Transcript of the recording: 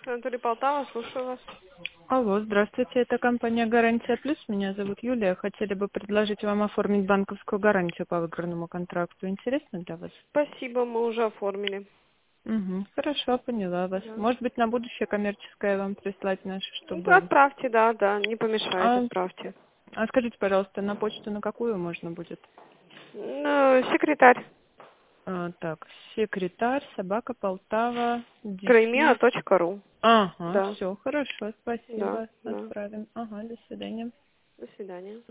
Анатолий Полтава, слушаю вас. Алло, здравствуйте, это компания «Гарантия Плюс». Меня зовут Юлия. Хотели бы предложить вам оформить банковскую гарантию по выигранному контракту. Интересно для вас? Спасибо, мы уже оформили. Угу, хорошо, поняла вас. Да. Может быть, на будущее коммерческое вам прислать наше, Ну, чтобы... отправьте, да, не помешает, А, отправьте. а скажите, пожалуйста, на почту на какую можно будет? Ну, секретарь. Так, секретарь, собака, Полтава, дефис. Краймеа.ру. Ага, Да, все, хорошо, да, спасибо. да. Отправим. Ага, до свидания. До свидания.